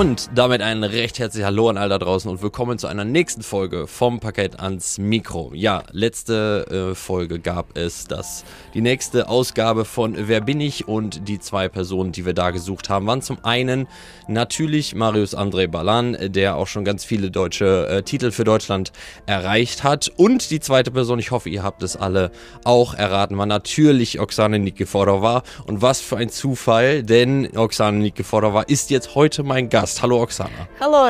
Und damit ein recht herzliches Hallo an alle da draußen und willkommen zu einer nächsten Folge vom Parkett ans Mikro. Ja, letzte Folge gab es die nächste Ausgabe von Wer bin ich? Und die zwei Personen, die wir da gesucht haben, waren zum einen natürlich Marius André Balan, der auch schon ganz viele deutsche Titel für Deutschland erreicht hat. Und die zweite Person, ich hoffe, ihr habt es alle auch erraten, war natürlich Oksana Nikiforova. Und was für ein Zufall, denn Oksana Nikiforova ist jetzt heute mein Gast. Hallo Oksana. Hallo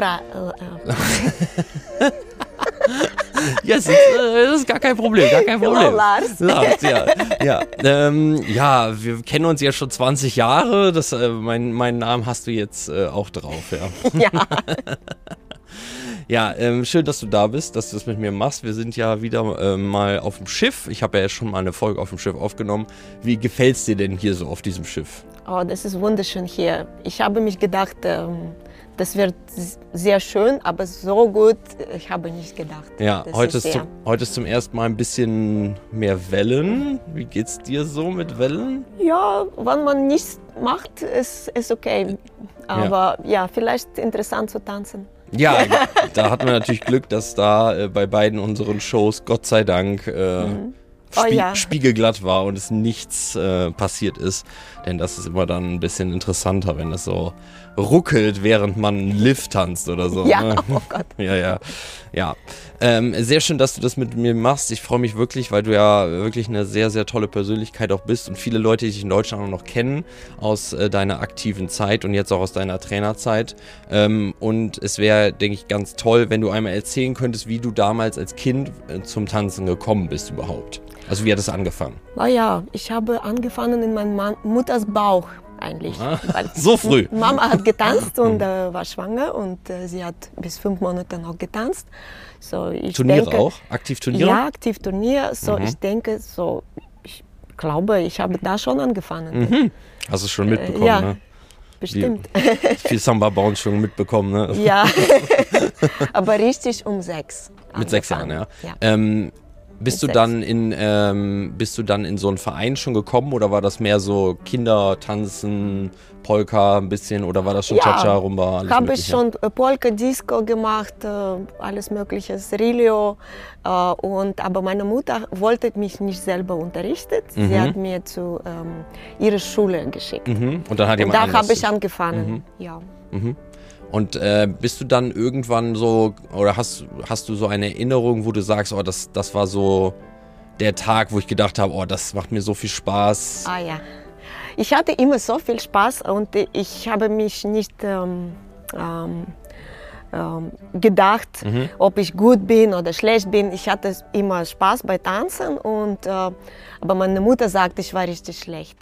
Yes, das ist gar kein Problem, Hallo Lars. Lars, ja, wir kennen uns ja schon 20 Jahre, meinen Namen hast du jetzt auch drauf, ja. Ja. Ja, schön, dass du da bist, dass du das mit mir machst. Wir sind ja wieder mal auf dem Schiff. Ich habe ja schon mal eine Folge auf dem Schiff aufgenommen. Wie gefällt es dir denn hier so auf diesem Schiff? Oh, das ist wunderschön hier. Ich habe mich gedacht, das wird sehr schön, aber so gut, ich habe nicht gedacht. Ja, heute ist zum ersten Mal ein bisschen mehr Wellen. Wie geht's dir so mit Wellen? Ja, wenn man nichts macht, ist okay. Aber ja, vielleicht interessant zu tanzen. Ja, da hatten wir natürlich Glück, dass da bei beiden unseren Shows, Gott sei Dank, spiegelglatt war und es nichts passiert ist. Denn das ist immer dann ein bisschen interessanter, wenn das so ruckelt, während man Lift tanzt oder so. Ja, ne? oh Gott. Ja. Sehr schön, dass du das mit mir machst. Ich freue mich wirklich, weil du ja wirklich eine sehr, sehr tolle Persönlichkeit auch bist und viele Leute, die dich in Deutschland auch noch kennen, aus deiner aktiven Zeit und jetzt auch aus deiner Trainerzeit. Und es wäre, denke ich, ganz toll, wenn du einmal erzählen könntest, wie du damals als Kind zum Tanzen gekommen bist überhaupt. Also wie hat es angefangen? Ja, ich habe angefangen in meiner Mutters Bauch eigentlich. Weil so früh? Mama hat getanzt und war schwanger und sie hat bis 5 Monate noch getanzt. So, Turniere auch? Aktiv Turniere? Ja, aktiv Turnier. So, ich denke, ich glaube, ich habe da schon angefangen. Mhm. Hast du es schon mitbekommen, ja, ne? Bestimmt. Viel Samba-Bounce schon mitbekommen, ne? Ja, aber richtig um 6. Mit 6 Jahren, ja. Bist du dann in so einen Verein schon gekommen oder war das mehr so Kindertanzen, Polka ein bisschen oder war das schon Cha-Cha, Rumba, alles habe Mögliche? Ich schon Polka, Disco gemacht, alles Mögliche, Rilio. Aber meine Mutter wollte mich nicht selber unterrichten. Sie hat mir zu ihrer Schule geschickt. Mhm. Und dann hat jemand da habe ich angefangen, ja. Mhm. Und bist du dann irgendwann so, oder hast du so eine Erinnerung, wo du sagst, oh, das war so der Tag, wo ich gedacht habe, oh, das macht mir so viel Spaß? Ah ja, ich hatte immer so viel Spaß und ich habe mich nicht gedacht, ob ich gut bin oder schlecht bin. Ich hatte immer Spaß bei Tanzen, aber meine Mutter sagt, ich war richtig schlecht.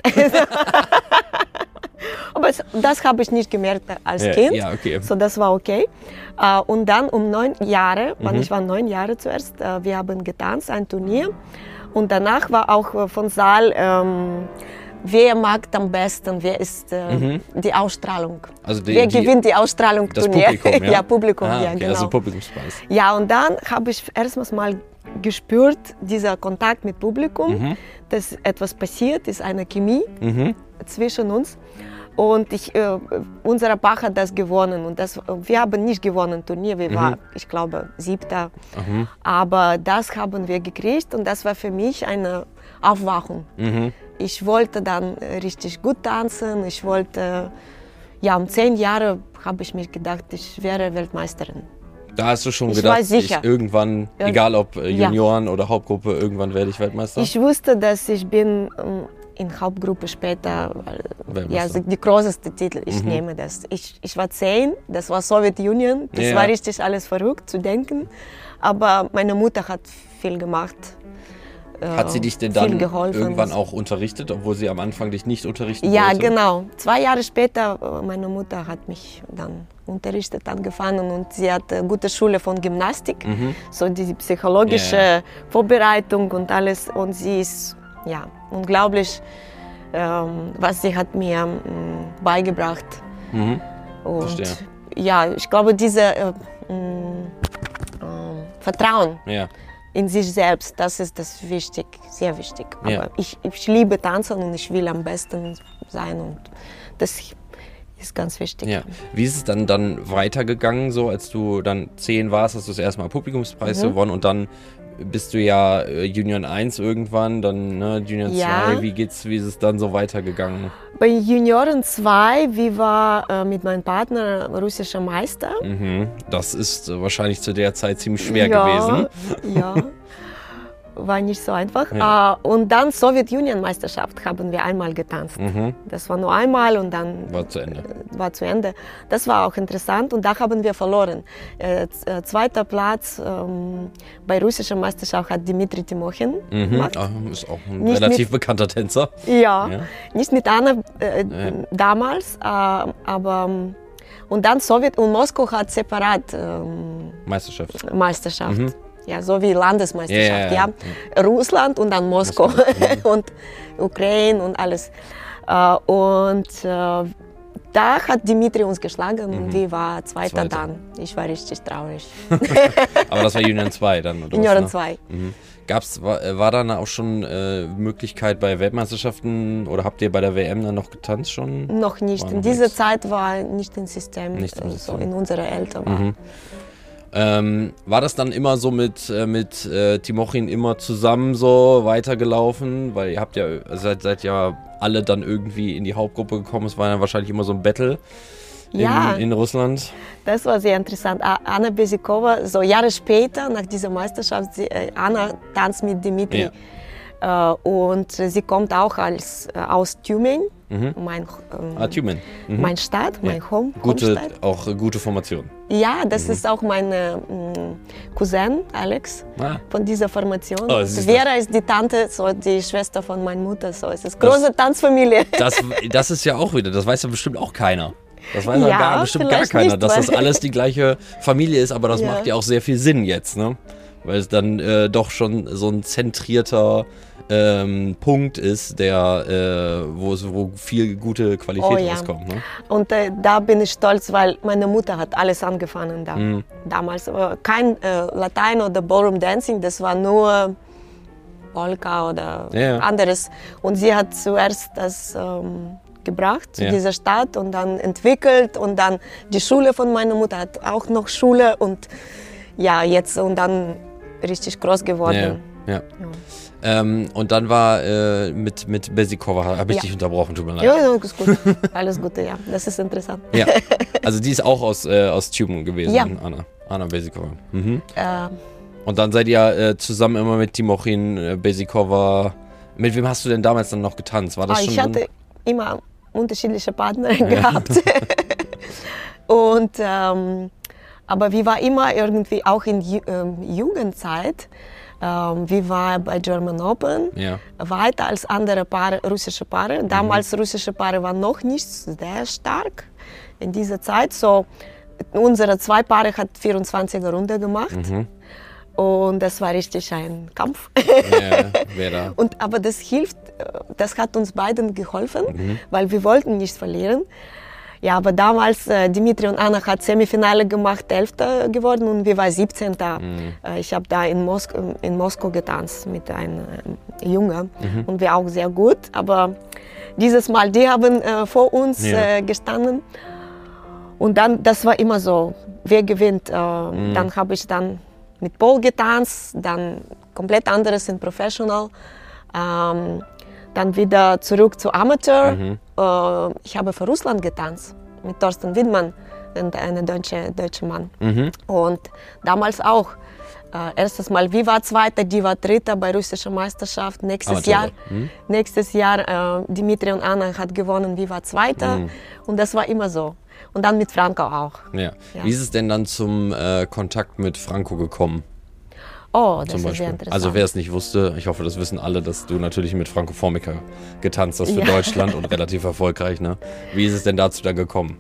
Aber das habe ich nicht gemerkt als Kind, okay. So das war okay. Und dann um 9 Jahre, ich war 9 Jahre zuerst, wir haben getanzt, ein Turnier. Und danach war auch von Saal, wer mag am besten, wer ist die Ausstrahlung. Also wer gewinnt die Ausstrahlung? Das Turnier? Publikum, ja? Ja, Publikum, okay, ja, genau. Also Publikumspreis. Ja, und dann habe ich erstmals mal gespürt, dieser Kontakt mit Publikum, dass etwas passiert, ist eine Chemie zwischen uns. Und unser Bach hat das gewonnen. Und wir haben nicht gewonnen Turnier, wir waren, ich glaube, 7. Aber das haben wir gekriegt und das war für mich eine Aufwachung. Ich wollte dann richtig gut tanzen. Ich wollte, um 10 Jahre habe ich mir gedacht, ich wäre Weltmeisterin. Da hast du schon gedacht, ich irgendwann, egal ob Junioren oder Hauptgruppe, irgendwann werde ich Weltmeister? Ich wusste, dass ich bin in Hauptgruppe später, die größte Titel, ich nehme das. Ich war 10, das war Sowjetunion, das war richtig alles verrückt zu denken, aber meine Mutter hat viel gemacht. Hat sie dich denn dann irgendwann auch unterrichtet, obwohl sie am Anfang dich nicht unterrichten wollte? Ja, genau. 2 Jahre später, meine Mutter hat mich dann unterrichtet, angefangen und sie hat eine gute Schule von Gymnastik, so die psychologische Vorbereitung und alles und sie ist unglaublich, was sie hat mir beigebracht. Und verstehe. Ja, ich glaube, dieses Vertrauen in sich selbst, das ist das wichtig, sehr wichtig. Aber ich liebe Tanzen und ich will am besten sein und das ist ganz wichtig. Ja. Wie ist es dann weitergegangen, so als du dann 10 warst, hast du das erste Mal Publikumspreis gewonnen und dann bist du ja Junioren 1 irgendwann, dann Junioren 2. Wie ist es dann so weitergegangen? Bei Junioren 2, wir waren mit meinem Partner russischer Meister. Das ist wahrscheinlich zu der Zeit ziemlich schwer gewesen. Ja, war nicht so einfach. Ja. Und dann Sowjetunion-Meisterschaft haben wir einmal getanzt. Das war nur einmal und dann war zu Ende. Das war auch interessant und da haben wir verloren. Zweiter Platz bei russischer Meisterschaft hat Dmitri Timochin gemacht. Ist auch ein relativ bekannter Tänzer. Ja, nicht mit Anna damals, aber und dann Sowjet und Moskau hat separat Meisterschaft. Ja, so wie Landesmeisterschaft, ja. Russland und dann Moskau und Ukraine und alles. Und da hat Dmitri uns geschlagen und die war Zweiter dann. Ich war richtig traurig. Aber das war Junioren 2 dann, oder? Junioren 2. War dann auch schon Möglichkeit bei Weltmeisterschaften oder habt ihr bei der WM dann noch getanzt schon? Noch nicht. In dieser Zeit war nicht im System, so in unserer Eltern. War das dann immer so mit Timochin immer zusammen so weitergelaufen? Weil ihr habt ja, seid ja alle dann irgendwie in die Hauptgruppe gekommen. Es war dann wahrscheinlich immer so ein Battle in Russland. Das war sehr interessant. Anna Besikova, so Jahre später, nach dieser Meisterschaft, Anna tanzt mit Dmitri. Ja. Und sie kommt auch aus Tübingen. Tübingen. Mein Stadt, mein Homestadt. Auch gute Formation. Ja, das ist auch mein Cousin Alex von dieser Formation. Vera ist die Tante, so die Schwester von meiner Mutter. So es ist eine große Tanzfamilie. Das ist ja auch wieder, das weiß ja bestimmt auch keiner. Das weiß ja bestimmt gar keiner, dass das alles die gleiche Familie ist, aber das macht ja auch sehr viel Sinn jetzt, ne? Weil es dann doch schon so ein zentrierter Punkt ist, wo viel gute Qualität rauskommt. Ne? Und da bin ich stolz, weil meine Mutter hat alles angefangen da. Damals kein Latein oder Ballroom Dancing, das war nur Polka oder anderes. Und sie hat zuerst das gebracht zu dieser Stadt und dann entwickelt und dann die Schule von meiner Mutter hat auch noch Schule und jetzt und dann richtig groß geworden. Ja. Und dann war mit Besikova, habe ich dich unterbrochen, tut mir leid. Ja, ist gut. Alles Gute, ja. Das ist interessant. Ja. Also die ist auch aus Tübingen gewesen, Anna Besikova. Und dann seid ihr zusammen immer mit Timochin, Besikova. Mit wem hast du denn damals dann noch getanzt? War das schon? Ich hatte immer unterschiedliche Partner gehabt. Und aber wir waren immer irgendwie auch in Jugendzeit. Wir waren bei German Open weiter als andere russische Paare. Damals russische Paare waren noch nicht sehr stark in dieser Zeit. So, unsere 2 Paare hat 24er Runde gemacht. Und das war richtig ein Kampf. Aber das hilft, das hat uns beiden geholfen, weil wir wollten nicht verlieren. Ja, aber damals, Dmitri und Anna hat Semifinale gemacht, 11. geworden und wir waren 17. Ich habe da in Moskau getanzt mit einem Jungen und wir auch sehr gut. Aber dieses Mal, die haben vor uns gestanden und dann, das war immer so, wer gewinnt. Dann habe ich dann mit Paul getanzt, dann komplett anderes in Professional. Dann wieder zurück zu Amateur. Ich habe für Russland getanzt mit Thorsten Widmann, einem deutschen Mann. Und damals auch. Erstes Mal, wir waren Zweiter, die war Dritter bei russischer Meisterschaft. Nächstes Jahr Dmitri und Anna hat gewonnen, wir waren Zweiter. Und das war immer so. Und dann mit Franco auch. Ja. Wie ist es denn dann zum Kontakt mit Franco gekommen? Oh, das ist sehr interessant. Also wer es nicht wusste, ich hoffe, das wissen alle, dass du natürlich mit Franco Formica getanzt hast für Deutschland und relativ erfolgreich. Ne? Wie ist es denn dazu dann gekommen?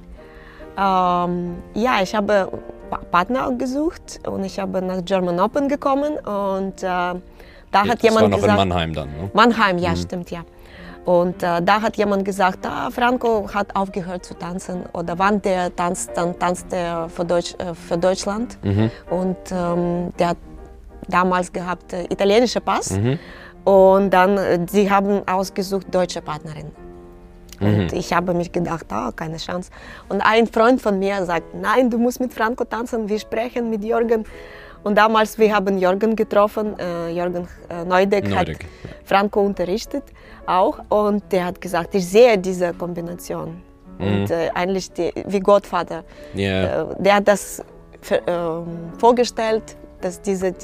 Ich habe Partner gesucht und ich habe nach German Open gekommen und da hat jemand gesagt... Das war noch in Mannheim dann, ne? Mannheim, ja, stimmt, ja. Und da hat jemand gesagt, Franco hat aufgehört zu tanzen oder wann der tanzt, dann tanzt er für Deutschland. Und der hat damals gehabt italienischer Pass und dann sie haben ausgesucht deutsche Partnerin. Und ich habe mich gedacht, keine Chance. Und ein Freund von mir sagt, nein, du musst mit Franco tanzen, wir sprechen mit Jürgen. Und damals, wir haben Jürgen getroffen, Jürgen Neudeck hat Franco unterrichtet auch. Und der hat gesagt, ich sehe diese Kombination. Und eigentlich wie Gottvater. Yeah. Der hat das vorgestellt, dass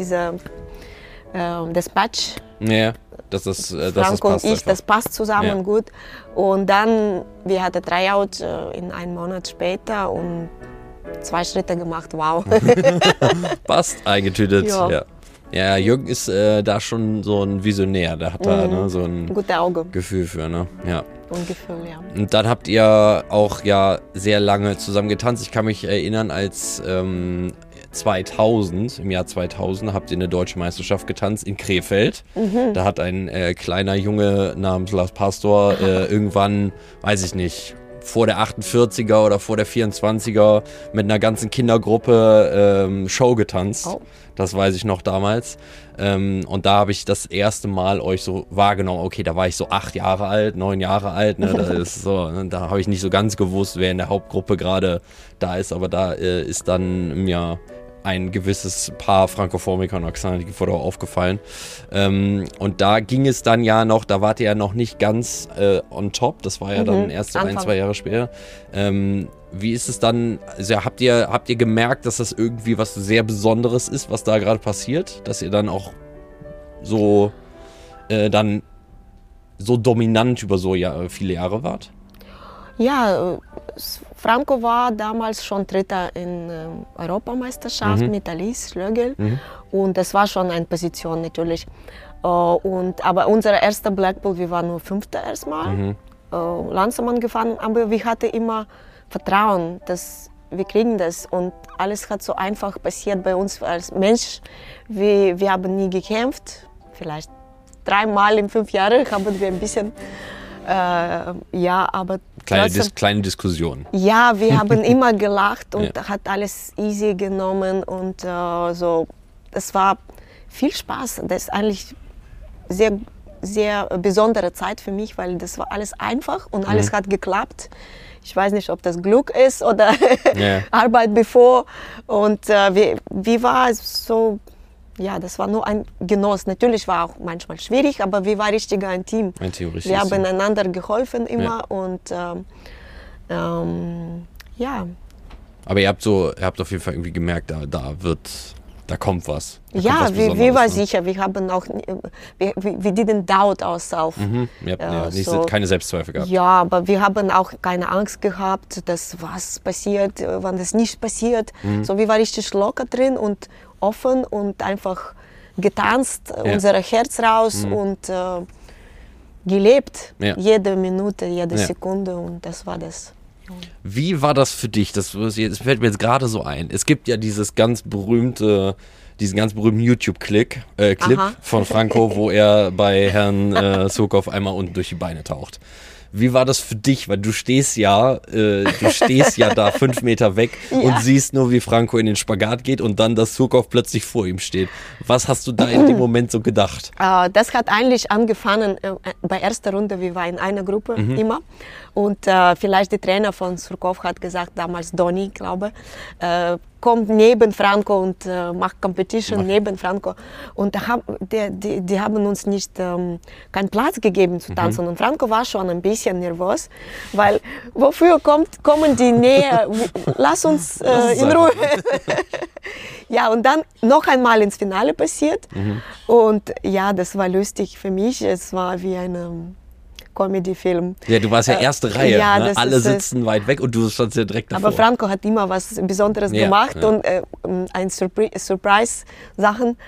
das Match, Franco und ich, das passt zusammen gut. Und dann, wir hatten Tryout in einem Monat später und 2 Schritte gemacht, wow. Passt, eingetütet. Ja, Jürgen ist da schon so ein Visionär, der hat da so ein gute Auge. Gefühl für, ne? Ja. Und Gefühl, ja. Und dann habt ihr auch sehr lange zusammen getanzt. Ich kann mich erinnern, als im Jahr 2000 habt ihr eine deutsche Meisterschaft getanzt in Krefeld. Da hat ein kleiner Junge namens Lars Pastor irgendwann, weiß ich nicht, vor der 48er oder vor der 24er mit einer ganzen Kindergruppe Show getanzt. Oh. Das weiß ich noch damals. Und da habe ich das erste Mal euch so wahrgenommen. Okay, da war ich so 8 Jahre alt, 9 Jahre alt. Ne? Da habe ich nicht so ganz gewusst, wer in der Hauptgruppe gerade da ist. Aber da ist dann mir ein gewisses Paar Franco-Formica und Oksana Nikiforova aufgefallen. Und da ging es dann noch, da wart ihr ja noch nicht ganz on top. Das war ja dann erst 1-2 Jahre später. Wie ist es dann, also habt ihr gemerkt, dass das irgendwie was sehr Besonderes ist, was da gerade passiert? Dass ihr dann auch so dann so dominant über so viele Jahre wart? Ja, Franco war damals schon Dritter in Europameisterschaft mit Alice Schlögel und das war schon eine Position natürlich. Aber unser erster Blackpool, wir waren nur 5. erstmal, langsam angefangen, aber wir hatten immer Vertrauen, dass wir kriegen das und alles hat so einfach passiert bei uns als Mensch. Wir haben nie gekämpft, vielleicht 3 Mal in 5 Jahren haben wir ein bisschen, aber kleine Diskussion. Ja, wir haben immer gelacht und hat alles easy genommen und das war viel Spaß. Das ist eigentlich sehr, sehr besondere Zeit für mich, weil das war alles einfach und alles hat geklappt. Ich weiß nicht, ob das Glück ist oder Arbeit bevor. Und wie war es so? Ja, das war nur ein Genuss. Natürlich war auch manchmal schwierig, aber wir waren richtig ein Team. Wir haben einander geholfen immer und Aber ihr habt auf jeden Fall irgendwie gemerkt, da kommt was. Ja, wir waren sicher. Wir haben auch, wir didn't doubt ourselves. Keine Selbstzweifel gehabt. Ja, aber wir haben auch keine Angst gehabt, dass was passiert, wann das nicht passiert. So, wir waren richtig locker drin und offen und einfach getanzt, unser Herz raus und gelebt. Jede Minute, jede Sekunde und das war das. Wie war das für dich? Das fällt mir jetzt gerade so ein. Es gibt ja diesen ganz berühmten YouTube-Clip von Franco, wo er bei Herrn Surkov einmal unten durch die Beine taucht. Wie war das für dich? Weil du stehst ja da 5 Meter weg und siehst nur, wie Franco in den Spagat geht und dann, dass Surkov plötzlich vor ihm steht. Was hast du da in dem Moment so gedacht? Das hat eigentlich angefangen bei erster Runde. Wir waren in einer Gruppe immer. Und vielleicht der Trainer von Surkov hat gesagt, damals Donny, glaube ich, kommt neben Franco und macht Competition neben Franco. Und die haben uns nicht keinen Platz gegeben zu tanzen. Und Franco war schon ein bisschen nervös, weil wofür kommen die näher? Lass uns in Ruhe. Ja, und dann noch einmal ins Finale passiert. Und ja, das war lustig für mich. Es war wie eine Comedy-Film. Ja, du warst ja erste Reihe. Ja, ne? Alle sitzen weit weg und du standst ja direkt davor. Aber Franco hat immer was Besonderes gemacht und ein Surprise-Sachen,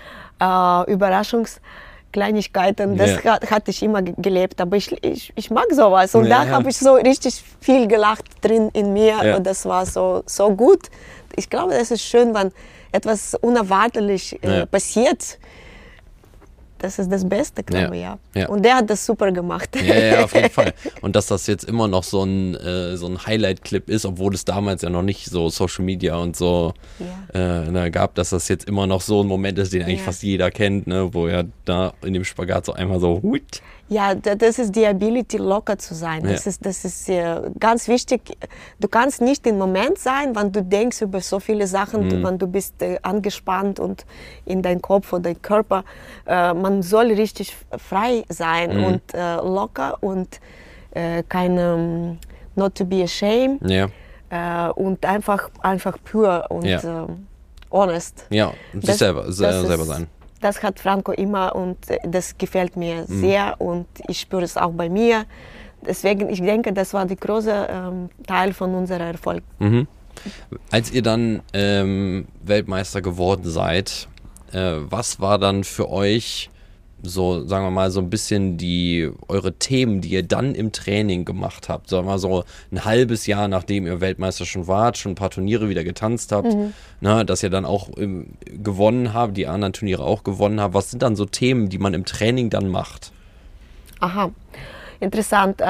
Überraschungskleinigkeiten, das hatte ich immer gelebt. Aber ich mag sowas. Und da habe ich so richtig viel gelacht drin in mir. Und das war so gut. Ich glaube, das ist schön, wenn etwas unerwartlich passiert. das ist das Beste, glaube ich, ja. Ja. Und der hat das super gemacht. Ja, auf jeden Fall. Und dass das jetzt immer noch so ein Highlight-Clip ist, obwohl es damals ja noch nicht so Social Media und so gab, dass das jetzt immer noch so ein Moment ist, den eigentlich fast jeder kennt, ne, wo er da in dem Spagat so einmal so huit. Ja, das ist die Ability, locker zu sein. Das ist ganz wichtig. Du kannst nicht im Moment sein, wenn du denkst über so viele Sachen, wenn du bist angespannt und in deinem Kopf oder deinem Körper. Man soll richtig frei sein und locker und keine not to be ashamed und einfach pure und honest. Ja, sich selber sein. Das hat Franco immer und das gefällt mir sehr und ich spüre es auch bei mir. Deswegen, ich denke, das war der große Teil von unserem Erfolg. Als ihr dann Weltmeister geworden seid, was war dann für euch so, sagen wir mal, so ein bisschen eure Themen, die ihr dann im Training gemacht habt? Sagen wir mal so ein halbes Jahr, nachdem ihr Weltmeister schon wart, schon ein paar Turniere wieder getanzt habt, ne, dass ihr dann auch gewonnen habt, die anderen Turniere auch gewonnen habt. Was sind dann so Themen, die man im Training dann macht? Aha, interessant.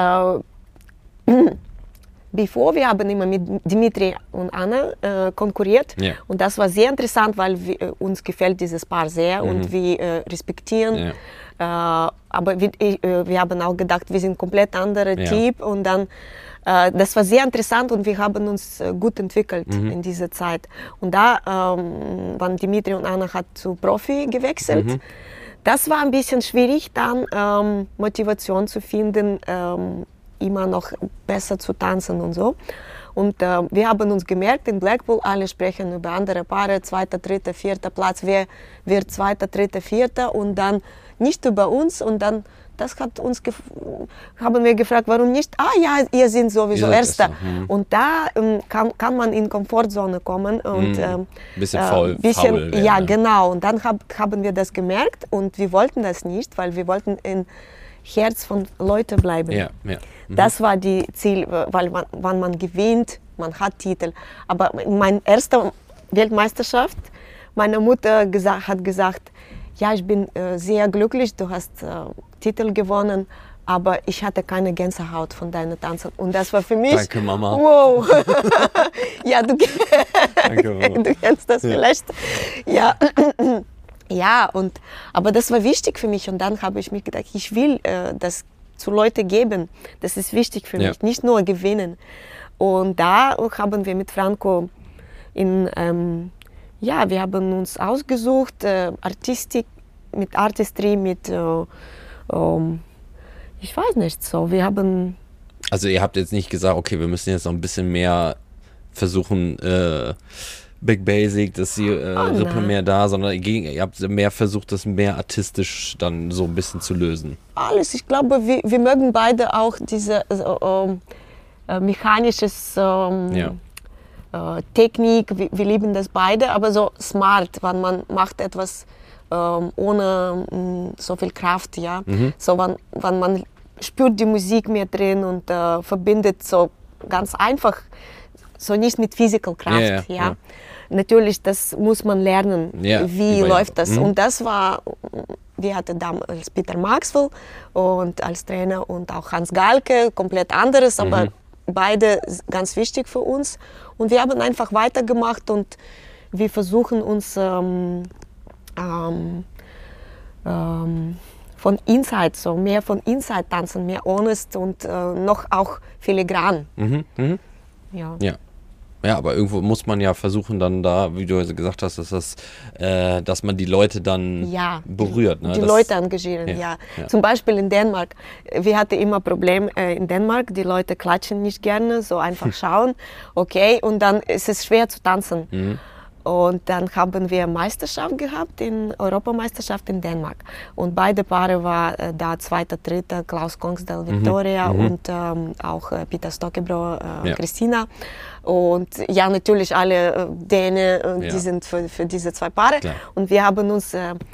Bevor wir haben immer mit Dimitri und Anna konkurriert und das war sehr interessant, weil uns gefällt dieses Paar sehr und wir respektieren. Aber wir haben auch gedacht, wir sind komplett andere Typ und dann das war sehr interessant und wir haben uns gut entwickelt in dieser Zeit. Und da, wann Dimitri und Anna hat zu Profi gewechselt, das war ein bisschen schwierig, dann Motivation zu finden, immer noch besser zu tanzen und so. Und wir haben uns gemerkt, in Blackpool, alle sprechen über andere Paare, 2., 3., 4. Platz, wer wird 2., 3., 4. und dann nicht über uns. Und dann, das hat uns, haben wir gefragt, warum nicht? Ah ja, ihr seid sowieso Erster. Und da kann man in Komfortzone kommen. Und, bisschen faul werden. Ja, genau. Und dann haben wir das gemerkt und wir wollten das nicht, weil wir wollten im Herz von Leuten bleiben. Das war die Ziel, weil wenn man gewinnt, man hat Titel. Aber meine erste Weltmeisterschaft, meine Mutter hat gesagt, ja, ich bin sehr glücklich, du hast Titel gewonnen, aber ich hatte keine Gänsehaut von deinen Tanzen. Und das war für mich... Danke, Mama. Wow. Ja, Danke, Mama. Du kennst das vielleicht. Ja. Ja, aber das war wichtig für mich und dann habe ich mir gedacht, ich will das zu Leuten geben. Das ist wichtig für mich, nicht nur gewinnen. Und da haben wir mit Franco wir haben uns ausgesucht, Artistik, mit Artistry, mit, ich weiß nicht so, wir haben... Also ihr habt jetzt nicht gesagt, okay, wir müssen jetzt noch ein bisschen mehr versuchen, Big Basic, dass die Rippe mehr da, sondern ihr habt mehr versucht, das mehr artistisch dann so ein bisschen zu lösen. Alles, ich glaube, wir mögen beide auch diese mechanisches Technik, wir lieben das beide, aber so smart, wenn man macht etwas ohne so viel Kraft, ja. So, wenn man spürt die Musik mehr drin und verbindet so ganz einfach, so nicht mit physical Kraft, ja. Natürlich, das muss man lernen, wie läuft das. Und das war, wir hatten damals Peter Maxwell und als Trainer und auch Hans Galke, komplett anderes, aber beide ganz wichtig für uns. Und wir haben einfach weitergemacht und wir versuchen uns von Inside, so mehr von Inside tanzen, mehr honest und noch auch filigran. Ja, aber irgendwo muss man ja versuchen dann da, wie du gesagt hast, dass man die Leute dann berührt. Ne? Die Leute engagieren, ja. Zum Beispiel in Dänemark. Wir hatten immer Probleme in Dänemark, die Leute klatschen nicht gerne, so einfach schauen, okay, und dann ist es schwer zu tanzen. Und dann haben wir Meisterschaft gehabt, Europameisterschaft in Dänemark. Und beide Paare waren da 2., 3., Klaus Kongsdal, Victoria und auch Peter Stokkebro, Christina. Und ja, natürlich alle Dänen, die sind für diese zwei Paare. Klar. Und wir haben uns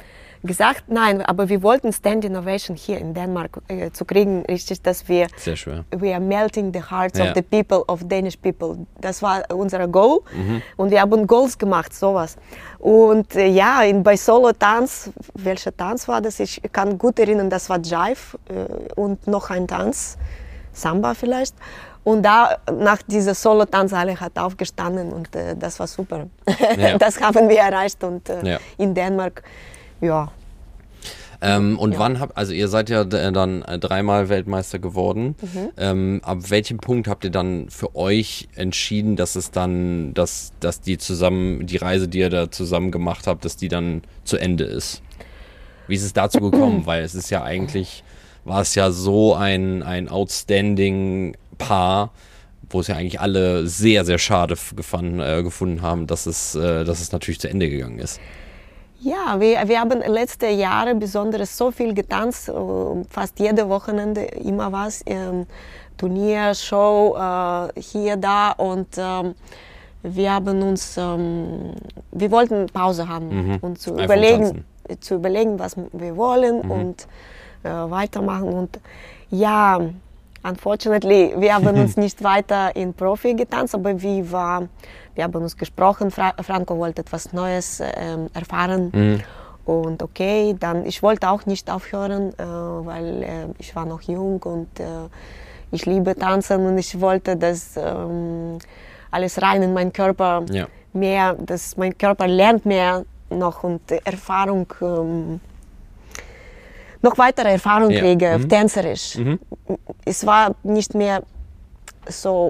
gesagt, nein, aber wir wollten Standing Ovation hier in Dänemark zu kriegen, richtig, dass wir Sehr schwer. We are melting the hearts of the people, of Danish people. Das war unser Goal und wir haben Goals gemacht, sowas. Und bei Solo-Tanz, welcher Tanz war das? Ich kann gut erinnern, das war Jive und noch ein Tanz, Samba vielleicht. Und da, nach dieser Solo-Tanz, alle hat aufgestanden und das war super. Ja. Das haben wir erreicht und in Dänemark, ja. Wann also ihr seid ja dann 3-mal Weltmeister geworden. Ab welchem Punkt habt ihr dann für euch entschieden, dass es dann, dass die Reise, die ihr da zusammen gemacht habt, dass die dann zu Ende ist? Wie ist es dazu gekommen? Weil es ist ja eigentlich, war es ja so ein outstanding Paar, wo es ja eigentlich alle sehr, sehr schade gefunden haben, dass es natürlich zu Ende gegangen ist. Ja, wir haben letzte Jahre besonders so viel getanzt, fast jede Wochenende immer was, Turnier, Show, hier, da und wir haben uns, wir wollten Pause haben und zu überlegen, was wir wollen und weitermachen und ja, unfortunately, wir haben uns nicht weiter in Profi getanzt, aber wir haben uns gesprochen, Franco wollte etwas Neues erfahren und okay, dann, ich wollte auch nicht aufhören, weil ich war noch jung und ich liebe Tanzen und ich wollte, dass alles rein in meinen Körper mehr, dass mein Körper lernt mehr noch und Erfahrung, noch weitere Erfahrung kriege, tänzerisch. Es war nicht mehr so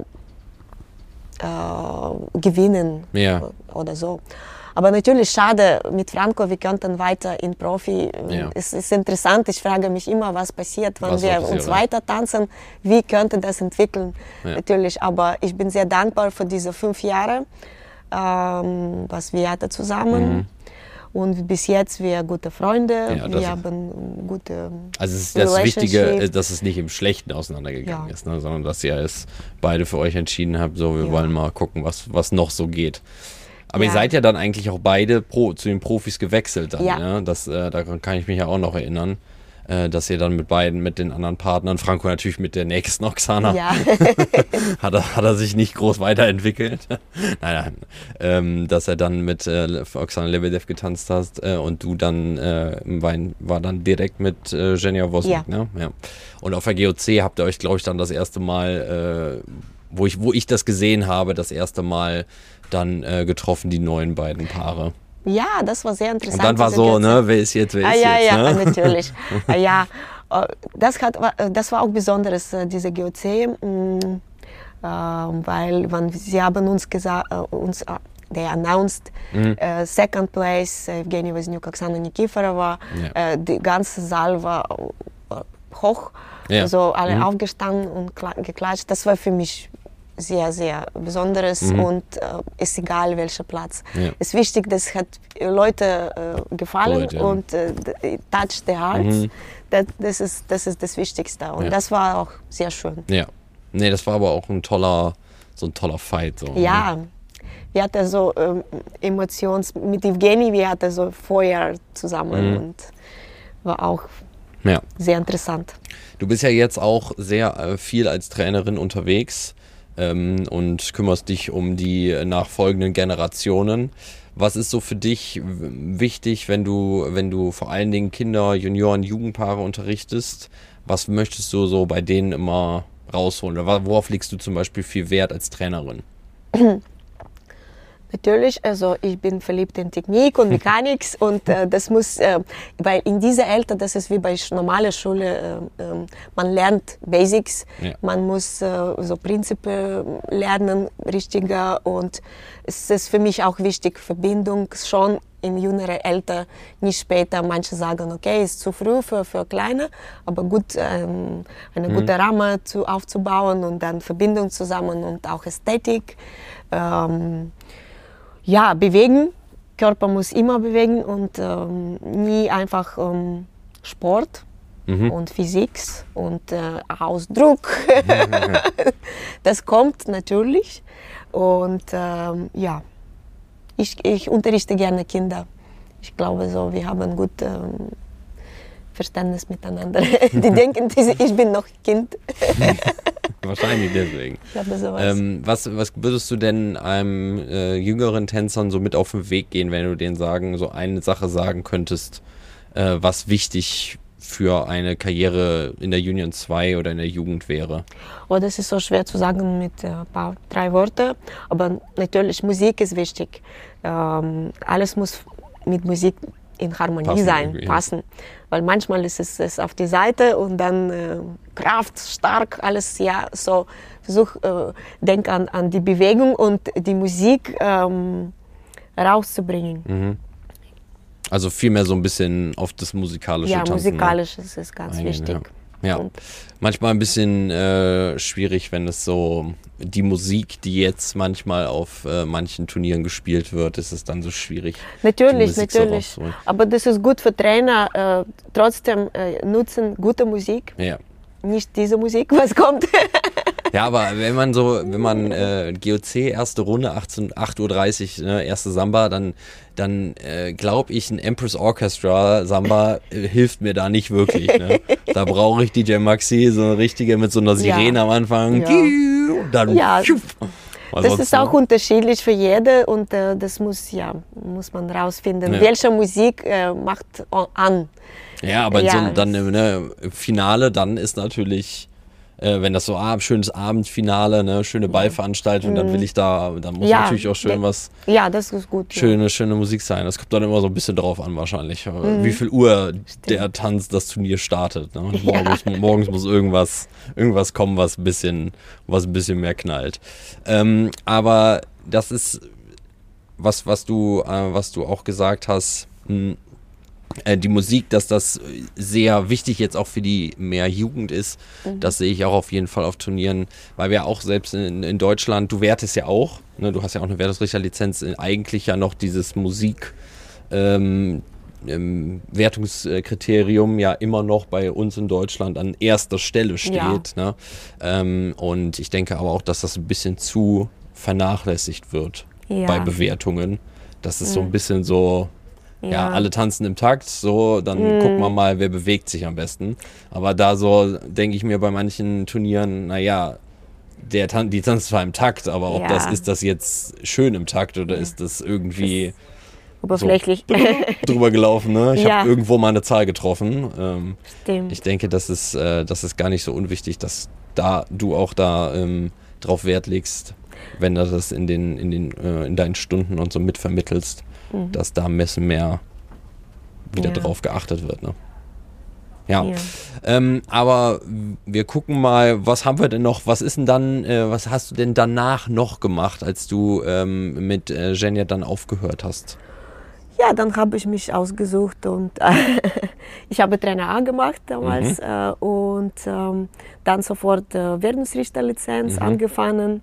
gewinnen oder so. Aber natürlich schade mit Franco, wir könnten weiter in Profi. Es ist interessant, ich frage mich immer, was passiert, wenn wir uns weiter tanzen, wie könnte das entwickeln, natürlich. Aber ich bin sehr dankbar für diese 5 Jahre, was wir hatten zusammen. Und bis jetzt wir gute Freunde, wir haben gute Also es ist das Wichtige, dass es nicht im Schlechten auseinandergegangen ist, ne, sondern dass ihr es beide für euch entschieden habt, so wir wollen mal gucken, was noch so geht. Aber ihr seid ja dann eigentlich auch beide zu den Profis gewechselt dann, ja? Daran kann ich mich ja auch noch erinnern, dass ihr dann mit den anderen Partnern, Franco natürlich mit der nächsten Oksana, hat er sich nicht groß weiterentwickelt. Nein, dass er dann mit Oksana Lebedev getanzt hast und du dann war dann direkt mit Zhenya Wozniak, ne? Ja. Und auf der GOC habt ihr euch, glaube ich, dann das erste Mal, wo ich das gesehen habe, das erste Mal dann getroffen, die neuen beiden Paare. Ja, das war sehr interessant. Und dann war so, ne, wer ist jetzt, ja, ne? Natürlich. Das war auch Besonderes, diese GOC, weil sie haben uns gesagt, they announced second place, Evgeny Wozniuk, Oksana Nikiforova, die ganze Saal war hoch, also alle aufgestanden und geklatscht. Das war für mich sehr, sehr Besonderes und ist egal welcher Platz. Es ist wichtig, das hat Leute gefallen und touch the hearts. Das ist das Wichtigste und das war auch sehr schön. Ja, nee, das war aber auch so ein toller Fight. So, ja, ne? Wir hatten so mit Evgeny, wir hatten so Feuer zusammen und war auch sehr interessant. Du bist ja jetzt auch sehr viel als Trainerin unterwegs. Und kümmerst dich um die nachfolgenden Generationen. Was ist so für dich wichtig, wenn du vor allen Dingen Kinder, Junioren, Jugendpaare unterrichtest? Was möchtest du so bei denen immer rausholen? Oder worauf legst du zum Beispiel viel Wert als Trainerin? Natürlich, also ich bin verliebt in Technik und Mechanik und das muss, weil in dieser Alter, das ist wie bei normaler Schule, man lernt Basics, man muss so Prinzipien lernen, richtiger und es ist für mich auch wichtig, Verbindung schon in jüngerer Alter, nicht später. Manche sagen, okay, ist zu früh für Kleine, aber gut, eine gute Rahmen aufzubauen und dann Verbindung zusammen und auch Ästhetik. Ja, bewegen. Körper muss immer bewegen und nie einfach Sport und Physik und Ausdruck. Das kommt natürlich. Und ja, ich unterrichte gerne Kinder ich glaube so, wir haben gut Verständnis miteinander. Die denken, ich bin noch Kind. Wahrscheinlich deswegen. Ich glaube sowas. Was würdest du denn einem jüngeren Tänzern so mit auf den Weg gehen, wenn du denen so eine Sache sagen könntest, was wichtig für eine Karriere in der Union 2 oder in der Jugend wäre? Oh, das ist so schwer zu sagen mit ein paar, 3 Worten, aber natürlich Musik ist wichtig. Alles muss mit Musik in Harmonie passen. Weil manchmal ist es auf die Seite und dann Kraft, stark, alles, ja, so denk an die Bewegung und die Musik rauszubringen. Mhm. Also vielmehr so ein bisschen auf das musikalische Tanzen. Ja, musikalisch ist ganz wichtig. Ja, manchmal ein bisschen schwierig, wenn es so die Musik, die jetzt manchmal auf manchen Turnieren gespielt wird, ist es dann so schwierig. Natürlich. So aber das ist gut für Trainer. Trotzdem nutzen gute Musik. Ja. Nicht diese Musik, was kommt. Ja, aber wenn man GOC erste Runde 8:30 Uhr, ne, erste Samba, dann glaube ich, ein Empress Orchestra Samba hilft mir da nicht wirklich. Ne? Da brauche ich DJ Maxi, so eine richtige mit so einer Sirene am Anfang. Ja. Dann das ist auch unterschiedlich für jede und das muss man rausfinden. Welche Musik macht an? Ja, aber im Finale, dann ist natürlich, wenn das so schönes Abendfinale, ne, schöne Ballveranstaltung, dann muss natürlich auch schön was. Ja, das ist gut. Schöne Musik sein. Das kommt dann immer so ein bisschen drauf an wahrscheinlich, wie viel Uhr der Tanz, das Turnier startet. Ne? Morgens muss irgendwas kommen, was ein bisschen mehr knallt. Aber das ist was du auch gesagt hast. Die Musik, dass das sehr wichtig jetzt auch für die mehr Jugend ist, das sehe ich auch auf jeden Fall auf Turnieren, weil wir auch selbst in Deutschland, du wertest ja auch, ne, du hast ja auch eine Wertungsrichterlizenz, eigentlich ja noch dieses Musik Wertungskriterium ja immer noch bei uns in Deutschland an erster Stelle steht. Ja. Ne? Und ich denke aber auch, dass das ein bisschen zu vernachlässigt wird bei Bewertungen, dass es so ein bisschen so ja, alle tanzen im Takt, so, dann gucken wir mal, wer bewegt sich am besten. Aber da so, denke ich mir bei manchen Turnieren, naja, die tanzen zwar im Takt, aber ob ist das jetzt schön im Takt oder ist das irgendwie oberflächlich so drüber gelaufen, ne? Ich habe irgendwo mal eine Zahl getroffen. Ich denke, das ist gar nicht so unwichtig, dass du auch drauf Wert legst, wenn du das in deinen Stunden und so mitvermittelst, dass da ein bisschen mehr wieder drauf geachtet wird. Ne? Ja. Aber wir gucken mal, was haben wir denn noch? Was ist denn dann, was hast du denn danach noch gemacht, als du mit Zhenya dann aufgehört hast? Ja, dann habe ich mich ausgesucht und ich habe Trainer A gemacht damals und dann sofort Wertungsrichterlizenz angefangen.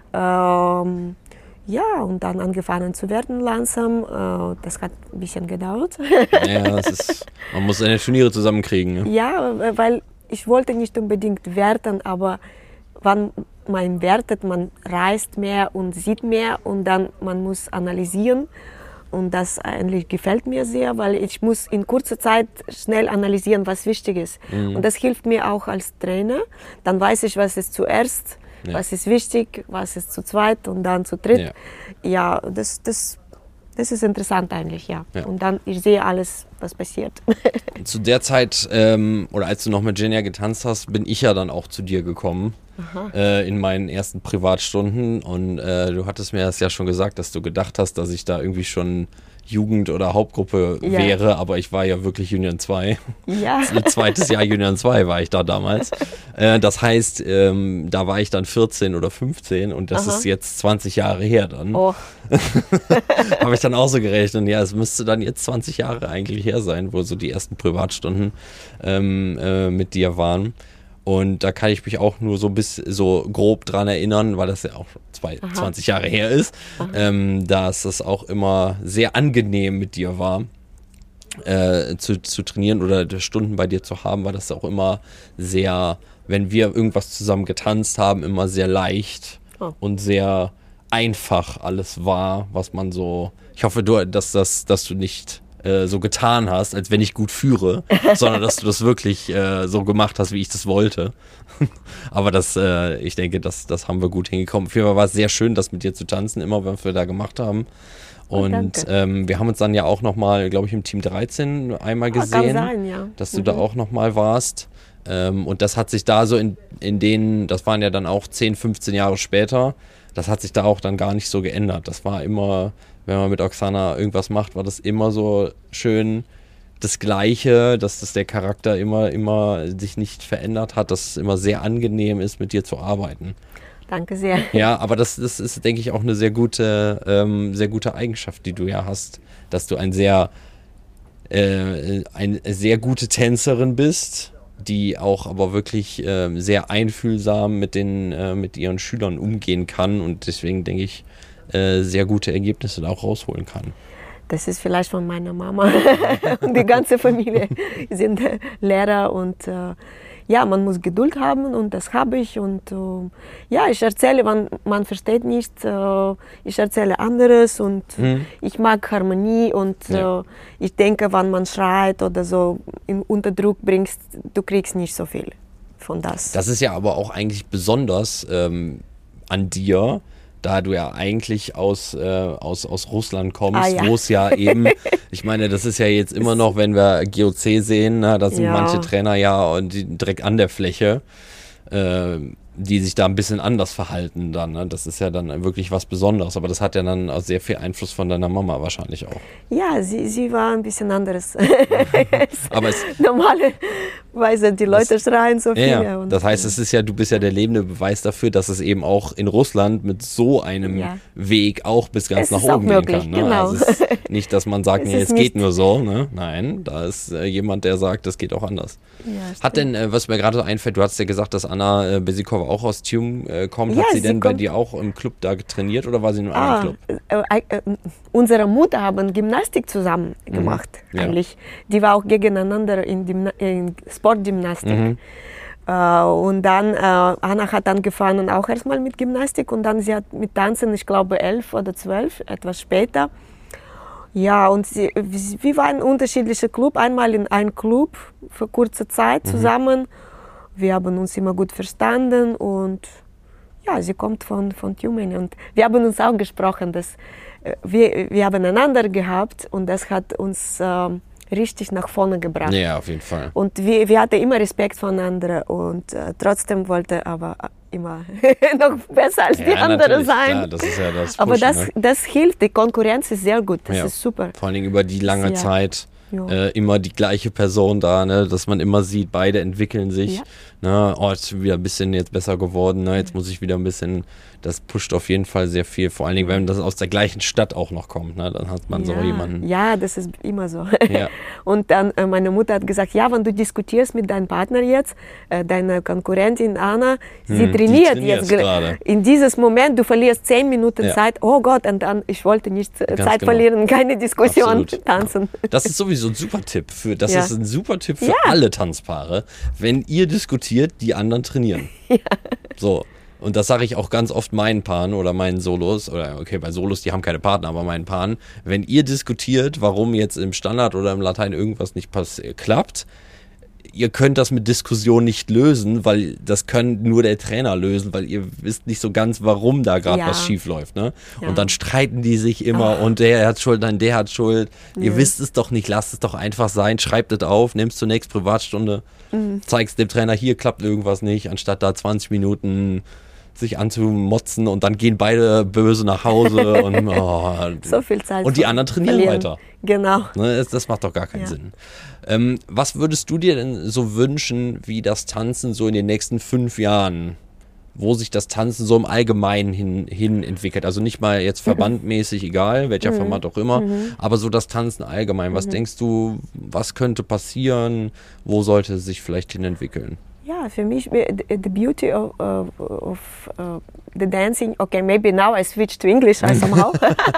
Ja, und dann angefangen zu werden langsam. Das hat ein bisschen gedauert. Ja, man muss seine Turniere zusammenkriegen. Ne? Ja, weil ich wollte nicht unbedingt werten, aber wenn man wertet, man reist mehr und sieht mehr und dann man muss analysieren. Und das eigentlich gefällt mir sehr, weil ich muss in kurzer Zeit schnell analysieren, was wichtig ist. Und das hilft mir auch als Trainer. Dann weiß ich, was ist zuerst. Ja. Was ist wichtig, was ist zu zweit und dann zu dritt. Ja, das ist interessant eigentlich, ja. Und dann, ich sehe alles, was passiert. Zu der Zeit, oder als du noch mit Zhenya getanzt hast, bin ich ja dann auch zu dir gekommen, in meinen ersten Privatstunden. Und du hattest mir das ja schon gesagt, dass du gedacht hast, dass ich da irgendwie schon Jugend- oder Hauptgruppe wäre, aber ich war ja wirklich Union 2. Ja. Ein zweites Jahr Union 2 war ich da damals. Das heißt, da war ich dann 14 oder 15 und das ist jetzt 20 Jahre her dann. Oh. Habe ich dann auch so gerechnet. Und ja, es müsste dann jetzt 20 Jahre eigentlich her sein, wo so die ersten Privatstunden mit dir waren. Und da kann ich mich auch nur so grob dran erinnern, weil das ja auch 20 Jahre her ist, dass es auch immer sehr angenehm mit dir war, zu trainieren oder Stunden bei dir zu haben, weil das auch immer sehr, wenn wir irgendwas zusammen getanzt haben, immer sehr leicht und sehr einfach alles war, was man so. Ich hoffe, dass du nicht so getan hast, als wenn ich gut führe, sondern dass du das wirklich so gemacht hast, wie ich das wollte. Aber ich denke, das haben wir gut hingekommen. Auf jeden Fall war es sehr schön, das mit dir zu tanzen, immer, was wir da gemacht haben. Und wir haben uns dann ja auch nochmal, glaube ich, im Team 13 einmal gesehen, kann sein, ja. dass du da auch nochmal warst. Und das hat sich da so in denen, das waren ja dann auch 10, 15 Jahre später, das hat sich da auch dann gar nicht so geändert. Das war immer, wenn man mit Oksana irgendwas macht, war das immer so schön das Gleiche, dass das der Charakter immer sich nicht verändert hat, dass es immer sehr angenehm ist, mit dir zu arbeiten. Danke sehr. Ja, aber das ist, denke ich, auch eine sehr gute Eigenschaft, die du ja hast, dass du eine sehr gute Tänzerin bist, die auch aber wirklich sehr einfühlsam mit ihren Schülern umgehen kann und deswegen, denke ich, sehr gute Ergebnisse da auch rausholen kann. Das ist vielleicht von meiner Mama und die ganze Familie sind Lehrer und ja, man muss Geduld haben und das habe ich und ja, ich erzähle, wenn man versteht nicht, ich erzähle anderes und ich mag Harmonie und ich denke, wenn man schreit oder so unter Druck bringst, du kriegst nicht so viel von das. Das ist ja aber auch eigentlich besonders an dir, da du ja eigentlich aus Russland kommst, wo es ja eben, ich meine, das ist ja jetzt immer noch, wenn wir GOC sehen, da sind manche Trainer ja und direkt an der Fläche, die sich da ein bisschen anders verhalten dann. Ne? Das ist ja dann wirklich was Besonderes, aber das hat ja dann auch sehr viel Einfluss von deiner Mama wahrscheinlich auch. Ja, sie war ein bisschen anderes. Aber normalerweise die Leute schreien so viel. Ja, das heißt, du bist ja der lebende Beweis dafür, dass es eben auch in Russland mit so einem Weg auch bis ganz nach oben gehen kann. Ne? Genau. Also es ist nicht, dass man sagt, nee, es geht nur so. Ne? Nein, da ist jemand, der sagt, das geht auch anders. Ja, hat denn, was mir gerade so einfällt, du hast ja gesagt, dass Anna Besikova auch aus Tjume kommt. Hat sie denn bei dir auch im Club da trainiert oder war sie in einem anderen Club? Unsere Mutter haben Gymnastik zusammen gemacht, eigentlich. Die war auch gegeneinander in Sportgymnastik. Und dann, Anna hat angefangen auch erstmal mit Gymnastik und dann sie hat mit Tanzen, ich glaube 11 oder 12, etwas später. Ja, und wir waren in unterschiedlichen Clubs, einmal in einem Club für kurze Zeit zusammen. Wir haben uns immer gut verstanden und ja, sie kommt von Tjumen und wir haben uns auch gesprochen, dass wir haben einander gehabt und das hat uns richtig nach vorne gebracht. Ja, auf jeden Fall. Und wir hatten immer Respekt voneinander und trotzdem wollte aber immer noch besser als die andere sein. Klar, das ist ja das Pushen, aber das hilft, die Konkurrenz ist sehr gut, das ist super. Vor allen Dingen über die lange Zeit. Immer die gleiche Person da, ne? Dass man immer sieht, beide entwickeln sich. Ne? Oh, ist wieder ein bisschen jetzt besser geworden, ne? Jetzt muss ich wieder ein bisschen, das pusht auf jeden Fall sehr viel. Vor allen Dingen, wenn das aus der gleichen Stadt auch noch kommt, ne? Dann hat man so jemanden. Ja, das ist immer so. Und dann meine Mutter hat gesagt, ja, wenn du diskutierst mit deinem Partner jetzt, deine Konkurrentin Anna, sie trainiert jetzt gerade. In diesem Moment, du verlierst 10 Minuten Zeit, oh Gott, und dann, ich wollte nicht Zeit verlieren, keine Diskussion, tanzen. Das ist sowieso ein super Tipp. Das ist ein super Tipp für alle Tanzpaare. Wenn ihr diskutiert, die anderen trainieren. So. Und das sage ich auch ganz oft meinen Paaren oder meinen Solos, oder okay, bei Solos, die haben keine Partner, aber meinen Paaren, wenn ihr diskutiert, warum jetzt im Standard oder im Latein irgendwas nicht klappt, ihr könnt das mit Diskussion nicht lösen, weil das kann nur der Trainer lösen, weil ihr wisst nicht so ganz, warum da gerade was schief läuft. Ne? Und dann streiten die sich immer und der hat Schuld, nein, der hat Schuld. Ihr wisst es doch nicht, lasst es doch einfach sein, schreibt es auf, nehmt es zur nächsten Privatstunde, zeigst dem Trainer, hier klappt irgendwas nicht, anstatt da 20 Minuten sich anzumotzen und dann gehen beide böse nach Hause und so viel Zeit und die anderen trainieren weiter. Genau. Ne, das macht doch gar keinen Sinn. Was würdest du dir denn so wünschen, wie das Tanzen so in den nächsten 5 Jahren, wo sich das Tanzen so im Allgemeinen hin entwickelt? Also nicht mal jetzt verbandmäßig, egal, welcher Format auch immer, aber so das Tanzen allgemein. Was denkst du, was könnte passieren? Wo sollte es sich vielleicht hin entwickeln? Yeah, for me, the beauty of the dancing. Okay, maybe now I switch to English somehow.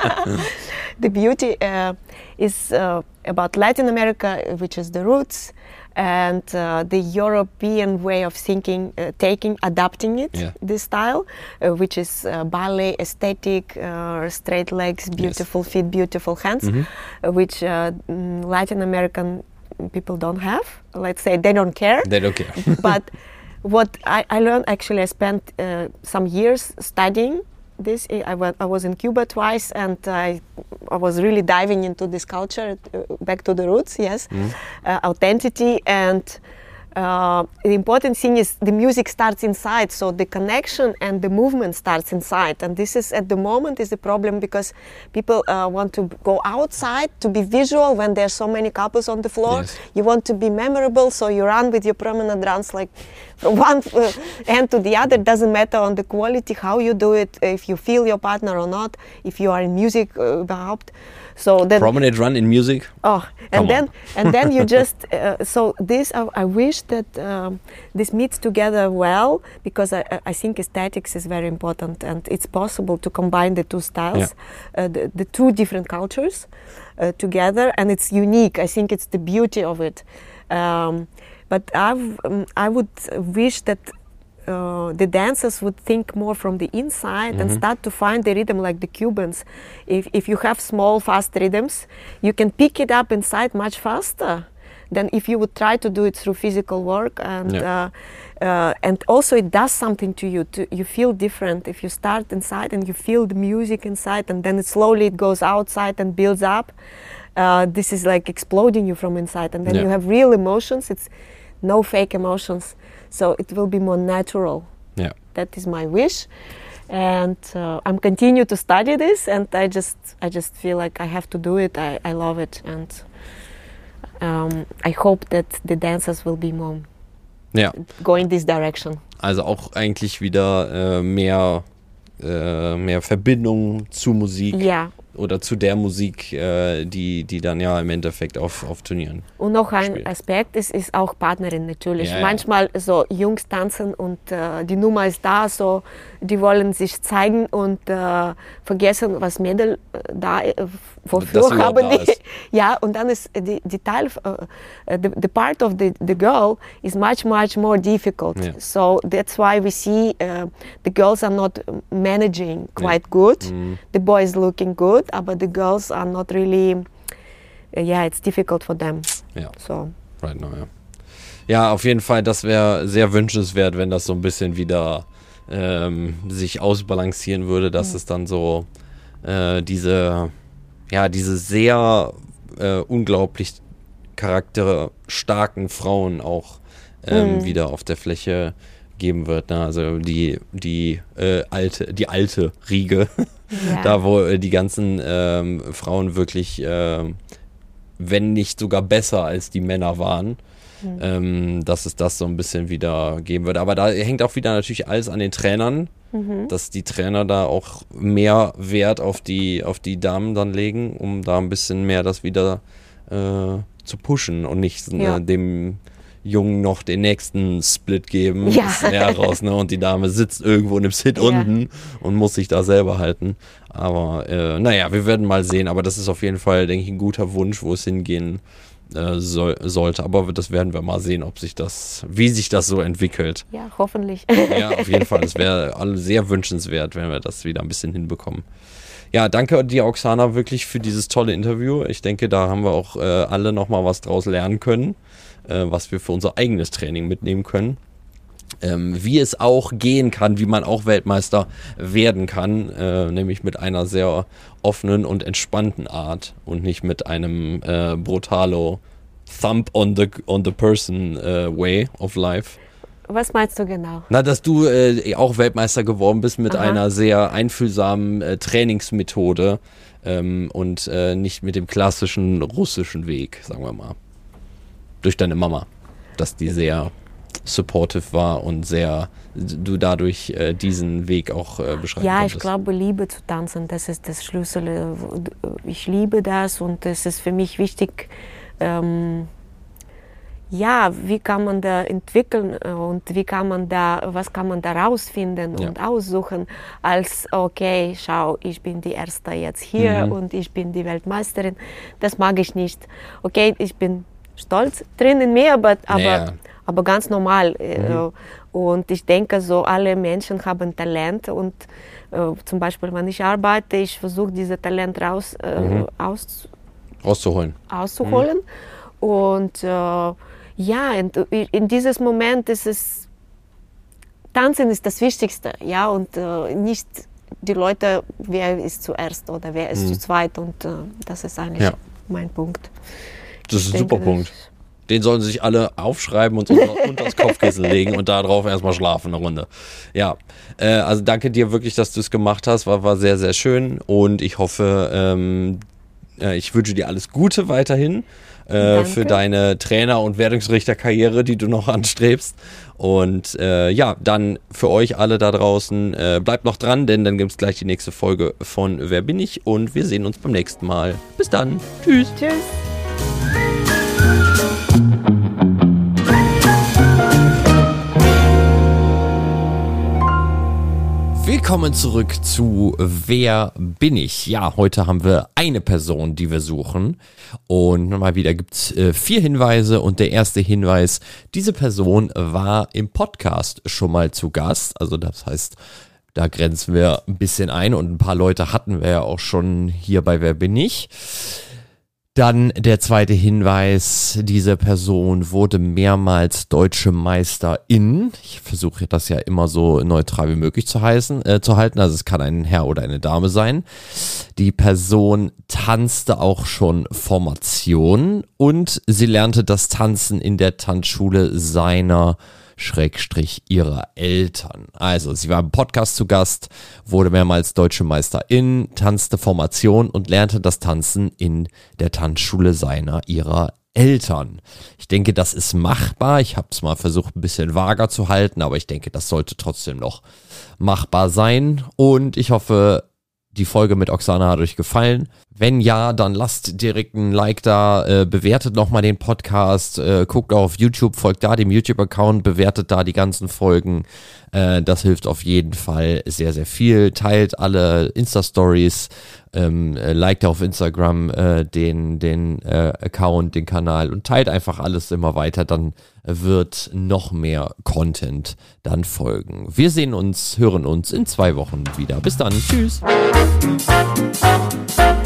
The beauty is about Latin America, which is the roots, and the European way of thinking, adapting it, this style, which is ballet, aesthetic, straight legs, beautiful feet, beautiful hands, which Latin American people don't have. Let's say they don't care. They don't care. But what I learned, actually, I spent some years studying this. I was in Cuba twice, and I was really diving into this culture, back to the roots, yes, authenticity. And the important thing is the music starts inside, so the connection and the movement starts inside. And this is, at the moment, is the problem, because people want to go outside to be visual when there are so many couples on the floor. Yes. You want to be memorable, so you run with your promenade runs like from one end to the other. Doesn't matter on the quality, how you do it, if you feel your partner or not, if you are in music überhaupt. So then, promenade run in music. Oh, and then you just so this I wish that this meets together well, because I think aesthetics is very important, and it's possible to combine the two styles, the two different cultures together, and it's unique. I think it's the beauty of it. But I would wish that the dancers would think more from the inside and start to find the rhythm like the Cubans. If you have small, fast rhythms, you can pick it up inside much faster than if you would try to do it through physical work. And also it does something to you. You feel different if you start inside and you feel the music inside, and then it goes outside and builds up. This is like exploding you from inside, and then you have real emotions. It's no fake emotions. So it will be more natural. Yeah. That is my wish, and I'm continue to study this, and I just feel like I have to do it. I love it, and I hope that the dancers will be more going this direction. Also auch eigentlich wieder mehr Verbindung zu Musik. Ja. Oder zu der Musik, die dann ja im Endeffekt auf Turnieren. Und noch ein Aspekt ist auch Partnerin natürlich. Ja, manchmal so Jungs tanzen und die Nummer ist da, so die wollen sich zeigen und vergessen, was Mädel wofür haben die. Ja, und dann ist die Teil, the part of the girl is much more difficult. Yeah. So that's why we see the girls are not managing quite good. The boys looking good, but the girls are not really. It's difficult for them. Ja. So. Right now, ja. Ja, auf jeden Fall, das wäre sehr wünschenswert, wenn das so ein bisschen wieder sich ausbalancieren würde, dass es dann so diese sehr unglaublich charakterstarken Frauen auch wieder auf der Fläche geben wird. Ne? Also die alte Riege, da wo die ganzen Frauen wirklich, wenn nicht sogar besser als die Männer waren, dass es das so ein bisschen wieder geben wird. Aber da hängt auch wieder natürlich alles an den Trainern, dass die Trainer da auch mehr Wert auf die Damen dann legen, um da ein bisschen mehr das wieder zu pushen und nicht dem Jungen noch den nächsten Split geben raus, ne? Und die Dame sitzt irgendwo in einem Sit unten und muss sich da selber halten. Aber wir werden mal sehen. Aber das ist auf jeden Fall, denke ich, ein guter Wunsch, wo es hingehen sollte. Aber das werden wir mal sehen, wie sich das so entwickelt. Ja, hoffentlich. Ja, auf jeden Fall. Das wäre sehr wünschenswert, wenn wir das wieder ein bisschen hinbekommen. Ja, danke dir, Oksana, wirklich für dieses tolle Interview. Ich denke, da haben wir auch alle nochmal was draus lernen können, was wir für unser eigenes Training mitnehmen können. Wie es auch gehen kann, wie man auch Weltmeister werden kann, nämlich mit einer sehr offenen und entspannten Art und nicht mit einem brutalo Thump on the person way of life. Was meinst du genau? Na, dass du auch Weltmeister geworden bist mit einer sehr einfühlsamen Trainingsmethode und nicht mit dem klassischen russischen Weg, sagen wir mal. Durch deine Mama, dass die sehr supportive war und du dadurch diesen Weg auch beschreiben konntest. Ich glaube, Liebe zu tanzen, das ist das Schlüssel. Ich liebe das und es ist für mich wichtig, wie kann man da entwickeln und was kann man da rausfinden und aussuchen, als okay, schau, ich bin die Erste jetzt hier und ich bin die Weltmeisterin. Das mag ich nicht. Okay, ich bin stolz drin in mir, aber ganz normal. Und ich denke, so alle Menschen haben Talent und zum Beispiel, wenn ich arbeite, ich versuche, dieses Talent Auszuholen. Und in diesem Moment ist es, Tanzen ist das Wichtigste, ja, und nicht die Leute, wer ist zuerst oder wer ist zu zweit, und das ist eigentlich mein Punkt. Das ist ein super Punkt. Den sollen sich alle aufschreiben und unter das Kopfkissen legen und darauf erstmal schlafen eine Runde. Ja, also danke dir wirklich, dass du es gemacht hast, war sehr, sehr schön, und ich hoffe, ich wünsche dir alles Gute weiterhin für deine Trainer- und Wertungsrichterkarriere, die du noch anstrebst. Und dann für euch alle da draußen, bleibt noch dran, denn dann gibt es gleich die nächste Folge von Wer bin ich? Und wir sehen uns beim nächsten Mal. Bis dann. Tschüss. Tschüss. Willkommen zurück zu Wer bin ich? Ja, heute haben wir eine Person, die wir suchen, und mal wieder gibt es 4 Hinweise, und der erste Hinweis: Diese Person war im Podcast schon mal zu Gast, also das heißt, da grenzen wir ein bisschen ein, und ein paar Leute hatten wir ja auch schon hier bei Wer bin ich? Dann der zweite Hinweis: Diese Person wurde mehrmals deutsche Meisterin. Ich versuche das ja immer so neutral wie möglich zu halten. Also es kann ein Herr oder eine Dame sein. Die Person tanzte auch schon Formation, und sie lernte das Tanzen in der Tanzschule seiner ihrer Eltern. Also, sie war im Podcast zu Gast, wurde mehrmals deutsche Meisterin, tanzte Formation und lernte das Tanzen in der Tanzschule ihrer Eltern. Ich denke, das ist machbar. Ich habe es mal versucht, ein bisschen vager zu halten, aber ich denke, das sollte trotzdem noch machbar sein. Und ich hoffe, die Folge mit Oksana hat euch gefallen. Wenn ja, dann lasst direkt ein Like da, bewertet nochmal den Podcast, guckt auch auf YouTube, folgt da dem YouTube-Account, bewertet da die ganzen Folgen. Das hilft auf jeden Fall sehr, sehr viel. Teilt alle Insta-Stories, liked auf Instagram den Account, den Kanal, und teilt einfach alles immer weiter. Dann wird noch mehr Content dann folgen. Wir hören uns in 2 Wochen wieder. Bis dann. Tschüss.